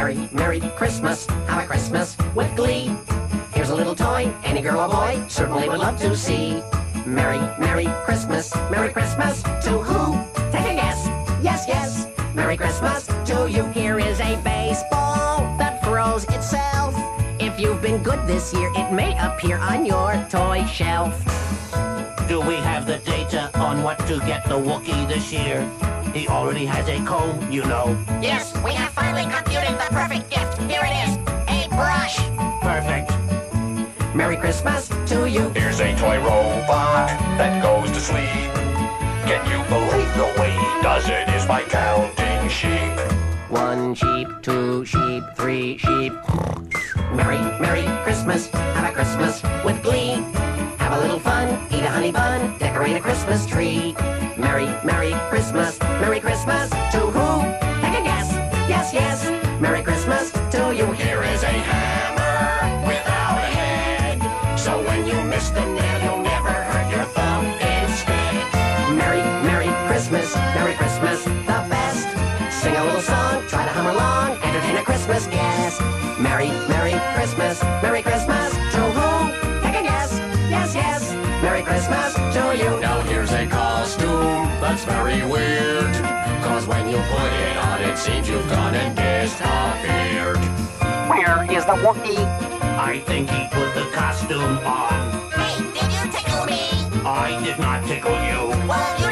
Merry, Merry Christmas, have a Christmas with glee. Here's a little toy any girl or boy certainly would love to see. Merry, Merry Christmas to who? Take a guess, yes, yes. Merry Christmas to you. Here is a baseball that throws itself. If you've been good this year, it may appear on your toy shelf. Do we have the data on what to get the Wookiee this year? He already has a comb, you know. Yes, we have finally computed the perfect gift. Here it is, a brush. Perfect. Merry Christmas to you. Here's a toy robot that goes to sleep. Can you believe the way he does it is by counting sheep? 1 sheep, 2 sheep, 3 sheep. Merry, Merry Christmas, have a Christmas with glee. Have a little fun, eat a honey bun, decorate a Christmas tree. Merry, Merry Christmas to who? Take a guess, yes, yes. Merry Christmas to you. Here is a hammer without a head, so when you miss the nail, you'll never hurt your thumb instead. Merry, Merry Christmas, the best. Sing a little song, try to hum along, entertain a Christmas guest. Merry, Merry Christmas to who? Take a guess, yes, yes. Merry Christmas to you. Now here's a costume that's very weird, 'cause when you put it on, it seems you've gone and disappeared. Where is the Wookiee? I think he put the costume on. Hey, did you tickle me? I did not tickle you. Well,